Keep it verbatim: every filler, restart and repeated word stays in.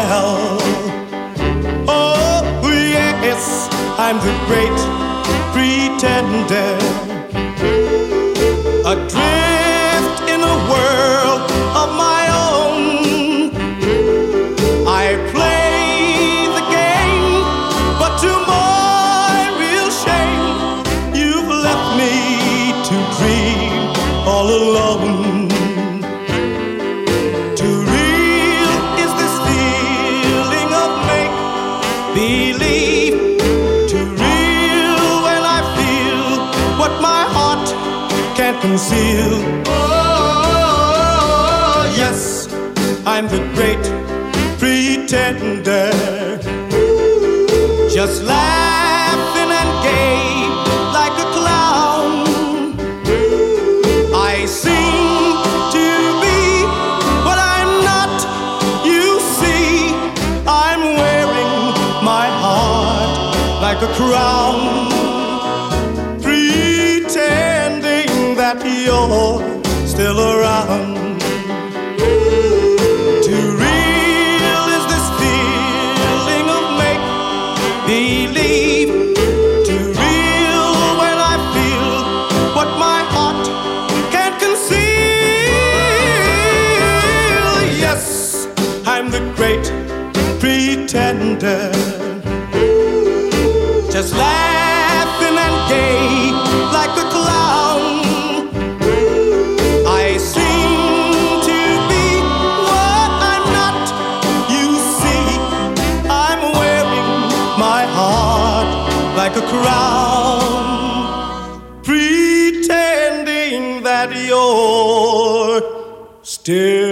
tell. Oh, yes, I'm the great pretender, adrift in a world of my own. I play the game, but to my real shame, you've left me to dream all alone. Too real is this feeling of make-believe. Too real when I feel what my heart can't conceal. Oh, yes, I'm the great pretender, just laughing and gay like a clown. I seem to be what I'm not, you see. I'm wearing my heart like a crown, pretending that you're still around. Too real is this feeling of make-believe. Too real when I feel what my heart can't conceal. Yes, I'm the great pretender, just laughing and gay like a clown. I seem to be what I'm not, you see. I'm wearing my heart like a crown, pretending that you're still